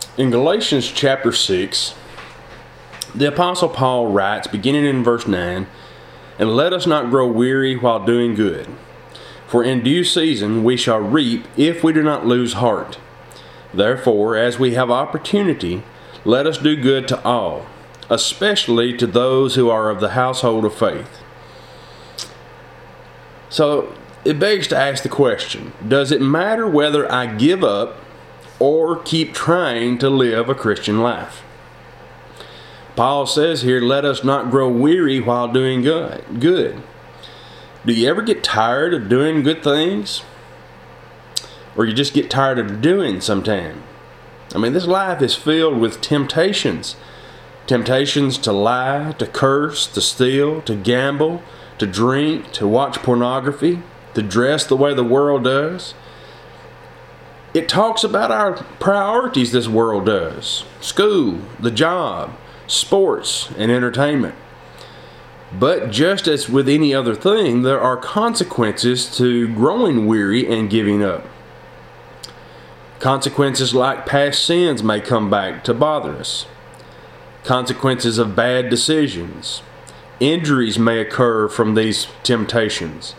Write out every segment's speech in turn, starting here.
In Galatians chapter 6, the Apostle Paul writes, beginning in verse 9, "And let us not grow weary while doing good, for in due season we shall reap if we do not lose heart. Therefore, as we have opportunity, let us do good to all, especially to those who are of the household of faith." So it begs to ask the question, does it matter whether I give up or keep trying to live a Christian life? Paul says here, let us not grow weary while doing good. Do you ever get tired of doing good things? Or you just get tired of doing sometime? I mean, this life is filled with temptations. Temptations to lie, to curse, to steal, to gamble, to drink, to watch pornography, to dress the way the world does. It talks about our priorities, this world does. School, the job, sports, and entertainment. But just as with any other thing, there are consequences to growing weary and giving up. Consequences like past sins may come back to bother us. Consequences of bad decisions. Injuries may occur from these temptations.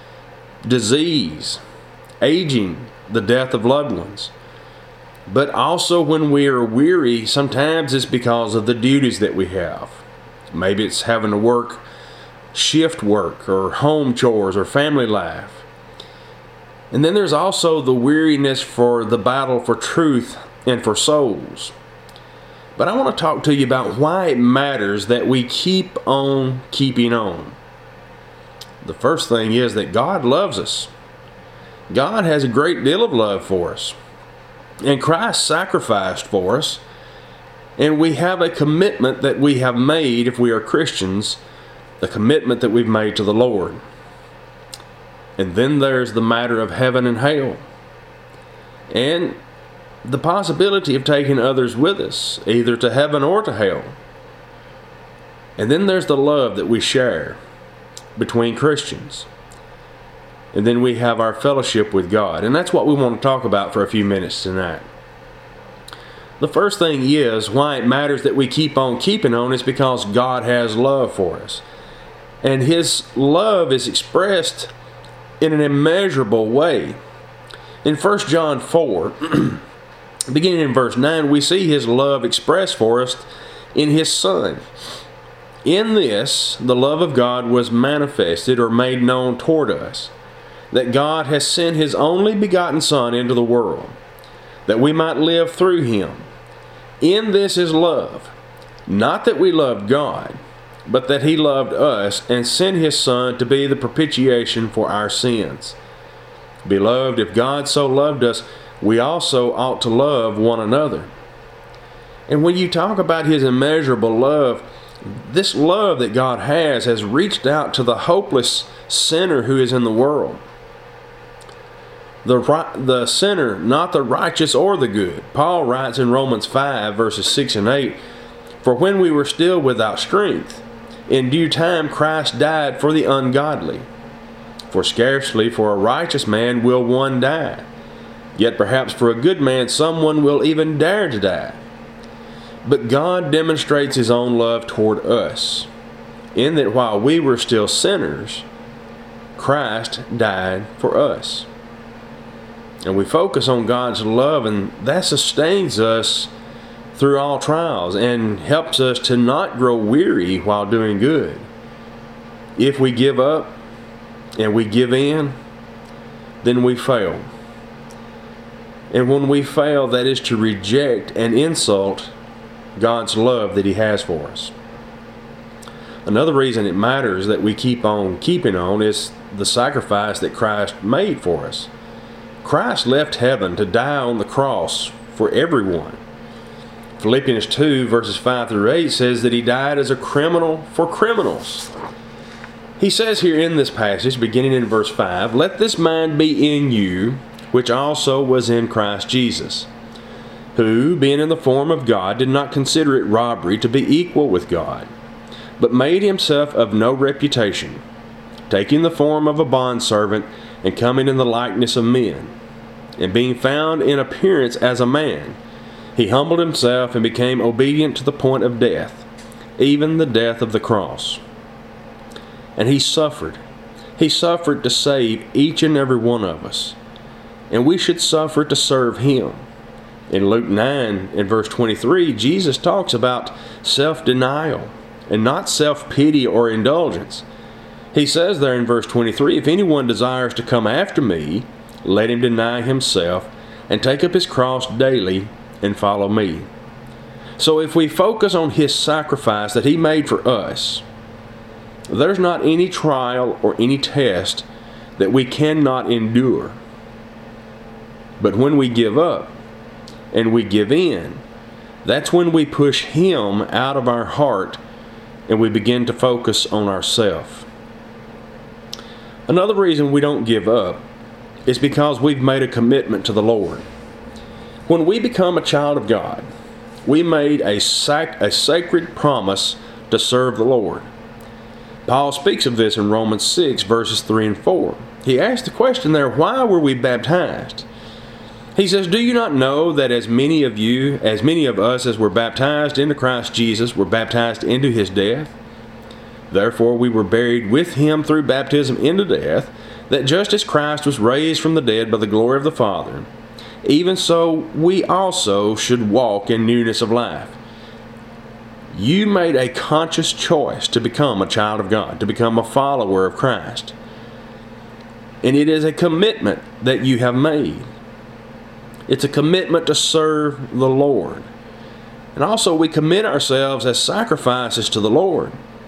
Disease, aging, the death of loved ones. But also when we are weary, sometimes it's because of the duties that we have. Maybe it's having to work shift work or home chores or family life. And then there's also the weariness for the battle for truth and for souls. But I want to talk to you about why it matters that we keep on keeping on. The first thing is that God loves us. God has a great deal of love for us. And Christ sacrificed for us. And we have a commitment that we have made, if we are Christians, the commitment that we've made to the Lord. And then there's the matter of heaven and hell. And the possibility of taking others with us, either to heaven or to hell. And then there's the love that we share between Christians. And then we have our fellowship with God. And that's what we want to talk about for a few minutes tonight. The first thing is why it matters that we keep on keeping on is because God has love for us. And His love is expressed in an immeasurable way. In 1 John 4, beginning in verse 9, we see His love expressed for us in His Son. In this, the love of God was manifested or made known toward us, that God has sent His only begotten Son into the world, that we might live through Him. In this is love, not that we loved God, but that He loved us and sent His Son to be the propitiation for our sins. Beloved, if God so loved us, we also ought to love one another. And when you talk about His immeasurable love, this love that God has reached out to the hopeless sinner who is in the world. The sinner, not the righteous or the good. Paul writes in Romans 5, verses 6 and 8, "For when we were still without strength, in due time Christ died for the ungodly. For scarcely for a righteous man will one die. Yet perhaps for a good man someone will even dare to die. But God demonstrates His own love toward us, in that while we were still sinners, Christ died for us." And we focus on God's love, and that sustains us through all trials and helps us to not grow weary while doing good. If we give up and we give in, then we fail. And when we fail, that is to reject and insult God's love that He has for us. Another reason it matters that we keep on keeping on is the sacrifice that Christ made for us. Christ left heaven to die on the cross for everyone. Philippians 2 verses 5 through 8 says that He died as a criminal for criminals. He says here in this passage, beginning in verse 5, "Let this mind be in you, which also was in Christ Jesus, who, being in the form of God, did not consider it robbery to be equal with God, but made Himself of no reputation, taking the form of a bondservant, and coming in the likeness of men. And being found in appearance as a man, He humbled himself and became obedient to the point of death, even the death of the cross. And he suffered. He suffered to save each and every one of us. And we should suffer to serve him. In Luke 9, in verse 23, Jesus talks about self-denial and not self-pity or indulgence. He says there in verse 23, if anyone desires to come after me, let him deny himself and take up his cross daily and follow me. So if we focus on his sacrifice that he made for us, there's not any trial or any test that we cannot endure. But when we give up and we give in, that's when we push him out of our heart and we begin to focus on ourselves. Another reason we don't give up is because we've made a commitment to the Lord. When we become a child of God, we made a sacred promise to serve the Lord. Paul speaks of this in Romans 6, verses 3 and 4. He asked the question there, why were we baptized? He says, do you not know that as many of us as were baptized into Christ Jesus were baptized into his death? Therefore we were buried with him through baptism into death, that just as Christ was raised from the dead by the glory of the Father, even so we also should walk in newness of life. You made a conscious choice to become a child of God, to become a follower of Christ. And it is a commitment that you have made. It's a commitment to serve the Lord. And also we commit ourselves as sacrifices to the Lord.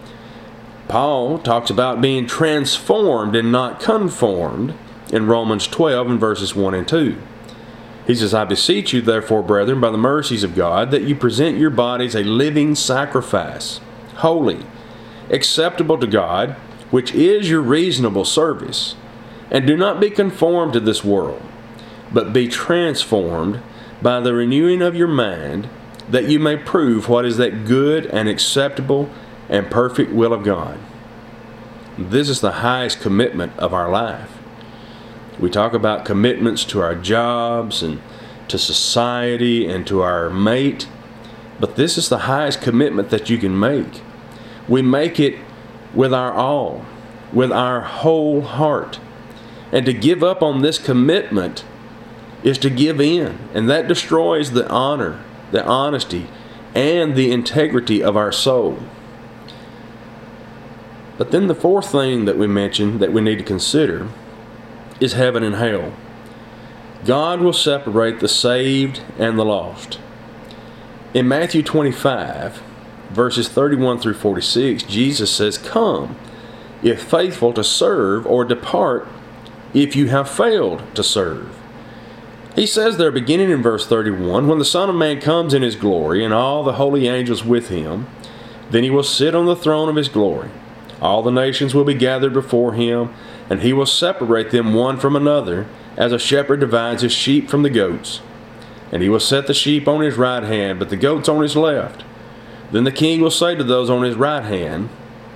Paul talks about being transformed and not conformed in Romans 12 and verses 1 and 2. He says, I beseech you therefore, brethren, by the mercies of God, that you present your bodies a living sacrifice, holy, acceptable to God, which is your reasonable service. And do not be conformed to this world, but be transformed by the renewing of your mind, that you may prove what is that good and acceptable and perfect will of God. This is the highest commitment of our life. We talk about commitments to our jobs and to society and to our mate, but this is the highest commitment that you can make. We make it with our all, with our whole heart. And to give up on this commitment is to give in, and that destroys the honor, the honesty, and the integrity of our soul. But then the fourth thing that we mentioned that we need to consider is heaven and hell. God will separate the saved and the lost. In Matthew 25, verses 31 through 46, Jesus says, come, if faithful to serve, or depart if you have failed to serve. He says there, beginning in verse 31, when the Son of Man comes in his glory, and all the holy angels with him, then he will sit on the throne of his glory. All the nations will be gathered before him, and he will separate them one from another, as a shepherd divides his sheep from the goats. And he will set the sheep on his right hand, but the goats on his left. Then the king will say to those on his right hand,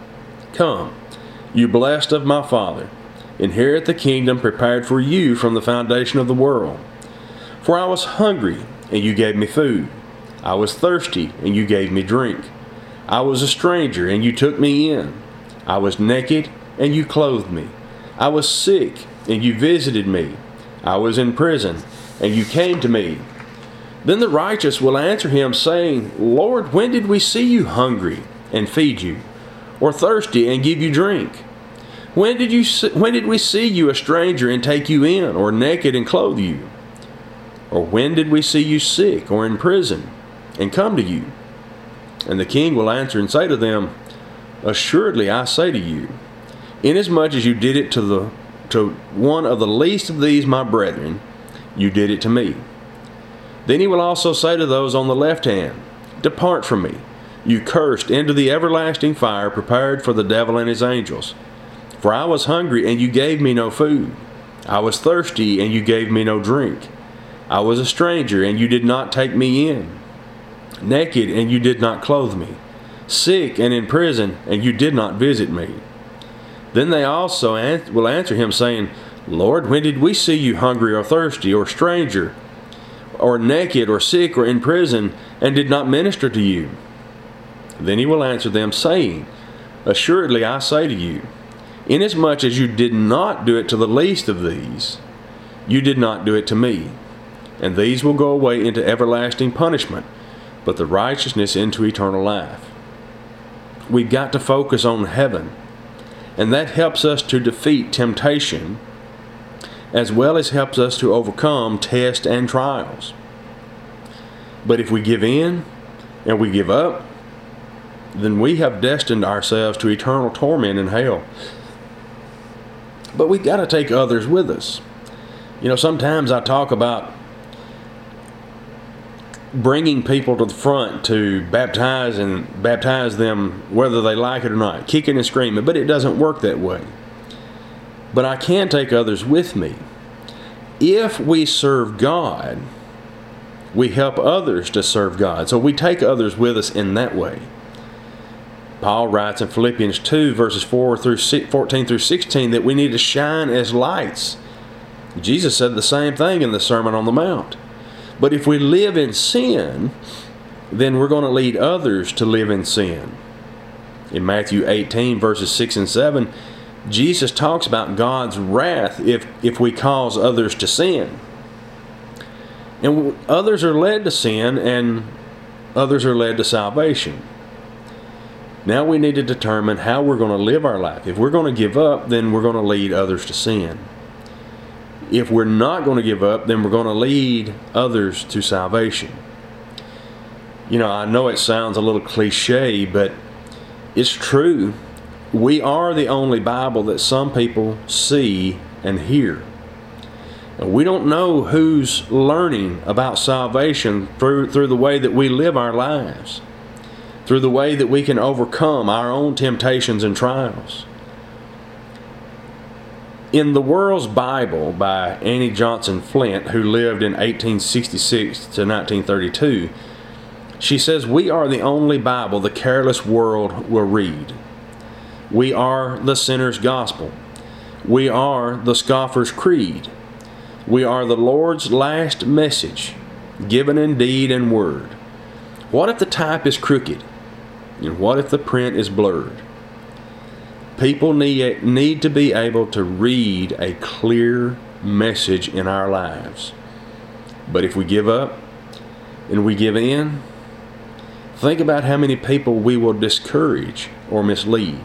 come, you blessed of my Father, inherit the kingdom prepared for you from the foundation of the world. For I was hungry, and you gave me food. I was thirsty, and you gave me drink. I was a stranger, and you took me in. I was naked, and you clothed me. I was sick, and you visited me. I was in prison, and you came to me. Then the righteous will answer him, saying, Lord, when did we see you hungry and feed you, or thirsty and give you drink? When did we see you a stranger and take you in, or naked and clothe you? Or when did we see you sick or in prison and come to you? And the king will answer and say to them, assuredly I say to you, inasmuch as you did it to one of the least of these my brethren, you did it to me. Then he will also say to those on the left hand, depart from me, you cursed, into the everlasting fire prepared for the devil and his angels. For I was hungry, and you gave me no food. I was thirsty, and you gave me no drink. I was a stranger, and you did not take me in. Naked, and you did not clothe me. Sick and in prison, and you did not visit me. Then they also will answer him, saying, Lord, when did we see you hungry or thirsty or stranger or naked, or sick, or in prison, and did not minister to you? Then he will answer them, saying, Assuredly I say to you, inasmuch as you did not do it to the least of these, you did not do it to me. And these will go away into everlasting punishment, but the righteousness into eternal life. We've got to focus on heaven, and that helps us to defeat temptation, as well as helps us to overcome tests and trials. But if we give in and we give up, then we have destined ourselves to eternal torment in hell. But we've got to take others with us. You know, sometimes I talk about bringing people to the front to baptize them whether they like it or not, kicking and screaming, but it doesn't work that way. But I can take others with me. If we serve God, we help others to serve God. So we take others with us in that way. Paul writes in Philippians 2, verses 14 through 16, that we need to shine as lights. Jesus said the same thing in the Sermon on the Mount. But if we live in sin, then we're going to lead others to live in sin. In Matthew 18, verses 6 and 7, Jesus talks about God's wrath if we cause others to sin. And others are led to sin, and others are led to salvation. Now we need to determine how we're going to live our life. If we're going to give up, then we're going to lead others to sin. If we're not going to give up, then we're going to lead others to salvation. You know, I know it sounds a little cliche, but it's true. We are the only Bible that some people see and hear. And we don't know who's learning about salvation through the way that we live our lives, through the way that we can overcome our own temptations and trials. In The World's Bible by Annie Johnson Flint, who lived in 1866 to 1932, she says, we are the only Bible the careless world will read. We are the sinner's gospel. We are the scoffer's creed. We are the Lord's last message, given in deed and word. What if the type is crooked? And what if the print is blurred? People need to be able to read a clear message in our lives. But if we give up and we give in, think about how many people we will discourage or mislead.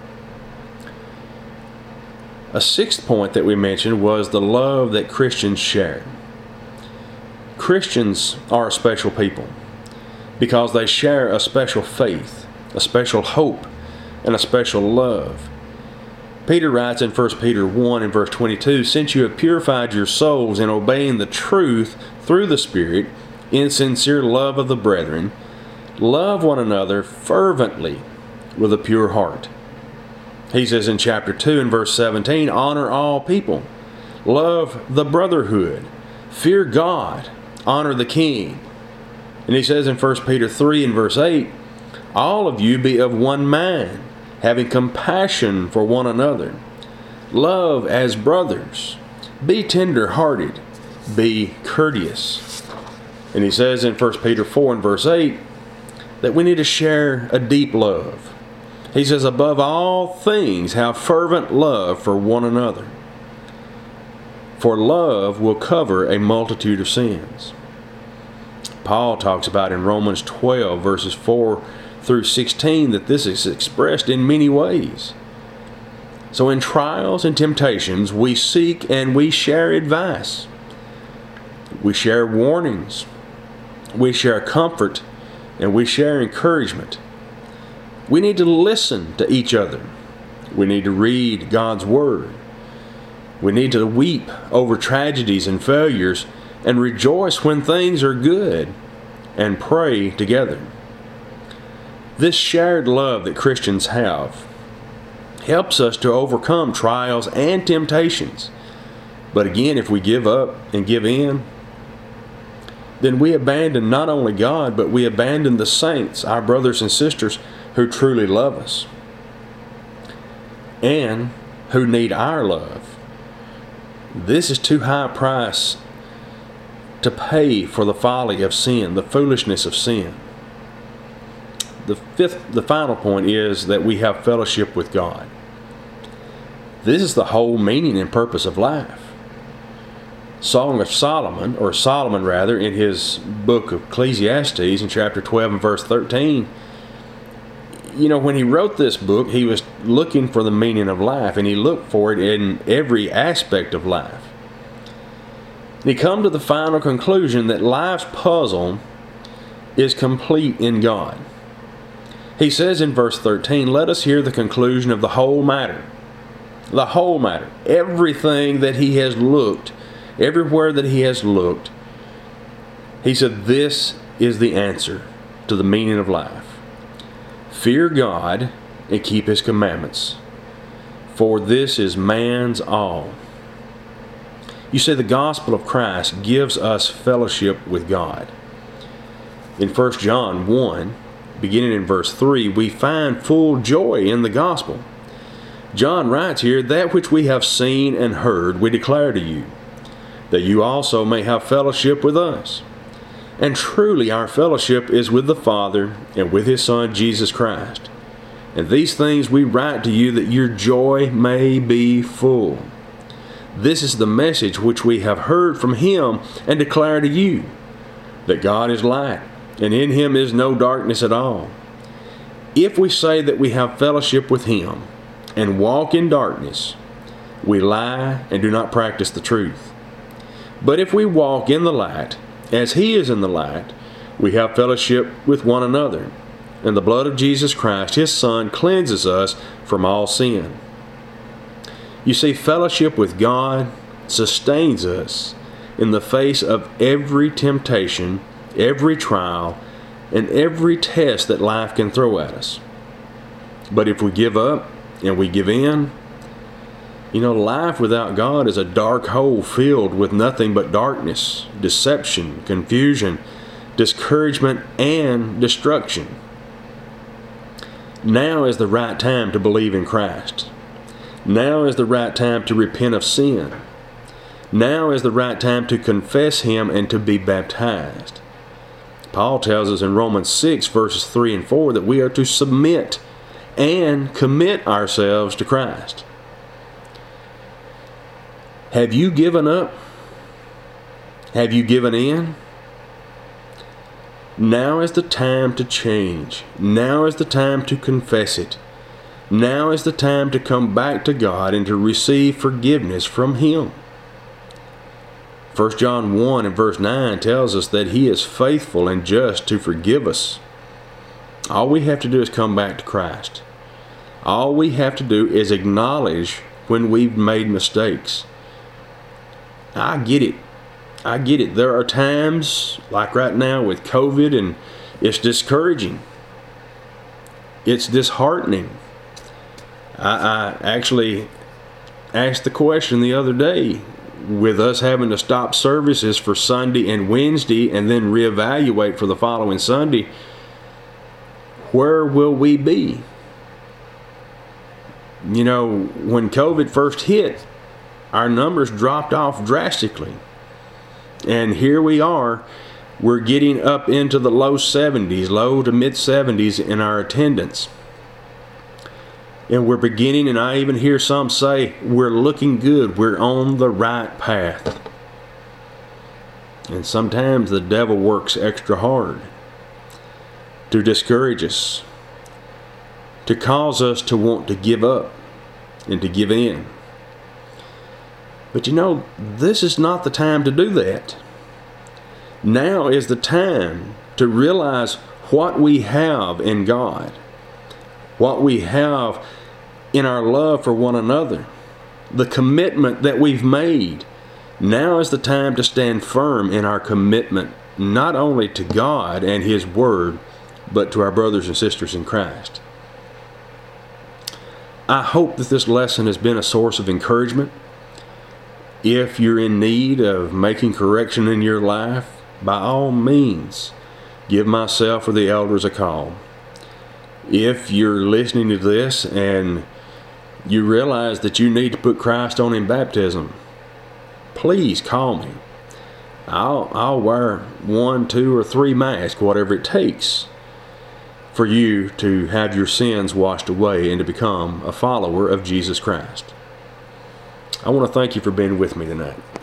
A sixth point that we mentioned was the love that Christians share. Christians are a special people because they share a special faith, a special hope, and a special love. Peter writes in 1 Peter 1 and verse 22, since you have purified your souls in obeying the truth through the Spirit in sincere love of the brethren, love one another fervently with a pure heart. He says in chapter 2 and verse 17, honor all people, love the brotherhood, fear God, honor the king. And he says in 1 Peter 3 and verse 8, all of you be of one mind, having compassion for one another. Love as brothers. Be tender-hearted. Be courteous. And he says in 1 Peter 4 and verse 8 that we need to share a deep love. He says, above all things, have fervent love for one another. For love will cover a multitude of sins. Paul talks about in Romans 12 verses 4 through 16 that this is expressed in many ways. So in trials and temptations, we seek and we share advice. We share warnings. We share comfort, and we share encouragement. We need to listen to each other. We need to read God's Word. We need to weep over tragedies and failures and rejoice when things are good and pray together. This shared love that Christians have helps us to overcome trials and temptations. But again, if we give up and give in, then we abandon not only God, but we abandon the saints, our brothers and sisters who truly love us and who need our love. This is too high a price to pay for the folly of sin, the foolishness of sin. The final point is that we have fellowship with God. This is the whole meaning and purpose of life. Song of Solomon, or Solomon rather, in his book of Ecclesiastes in chapter 12 and verse 13, when he wrote this book, he was looking for the meaning of life, and he looked for it in every aspect of life. And he come to the final conclusion that life's puzzle is complete in God. He says in verse 13, let us hear the conclusion of the whole matter. The whole matter. Everything that he has looked, everywhere that he has looked, he said, this is the answer to the meaning of life. Fear God and keep his commandments, for this is man's all. You see, the gospel of Christ gives us fellowship with God. In 1 John 1, beginning in verse 3, we find full joy in the gospel. John writes here, that which we have seen and heard we declare to you, that you also may have fellowship with us. And truly our fellowship is with the Father and with his Son Jesus Christ. And these things we write to you that your joy may be full. This is the message which we have heard from him and declare to you, that God is light, and in him is no darkness at all. If we say that we have fellowship with him and walk in darkness, we lie and do not practice the truth. But if we walk in the light, as he is in the light, we have fellowship with one another, and the blood of Jesus Christ, his Son, cleanses us from all sin. You see, fellowship with God sustains us in the face of every temptation, every trial, and every test that life can throw at us. But if we give up and we give in, life without God is a dark hole filled with nothing but darkness, deception, confusion, discouragement, and destruction. Now is the right time to believe in Christ. Now is the right time to repent of sin. Now is the right time to confess him and to be baptized. Paul tells us in Romans 6 verses 3 and 4 that we are to submit and commit ourselves to Christ. Have you given up? Have you given in? Now is the time to change. Now is the time to confess it. Now is the time to come back to God and to receive forgiveness from him. 1 John 1 and verse 9 tells us that he is faithful and just to forgive us. All we have to do is come back to Christ. All we have to do is acknowledge when we've made mistakes. I get it. I get it. There are times, like right now with COVID, and it's discouraging. It's disheartening. I actually asked the question the other day, with us having to stop services for Sunday and Wednesday and then reevaluate for the following Sunday, where will we be? When COVID first hit, our numbers dropped off drastically. And here we are, we're getting up into the low 70s, low to mid 70s in our attendance. And we're beginning, and I even hear some say, we're looking good, we're on the right path. And sometimes the devil works extra hard to discourage us, to cause us to want to give up and to give in. But this is not the time to do that. Now is the time to realize what we have in God, what we have in our love for one another, the commitment that we've made. Now is the time to stand firm in our commitment, not only to God and his word, but to our brothers and sisters in Christ. I hope that this lesson has been a source of encouragement. If you're in need of making correction in your life, by all means, give myself or the elders a call. If you're listening to this and you realize that you need to put Christ on in baptism, please call me. I'll wear 1, 2, or 3 masks, whatever it takes, for you to have your sins washed away and to become a follower of Jesus Christ. I want to thank you for being with me tonight.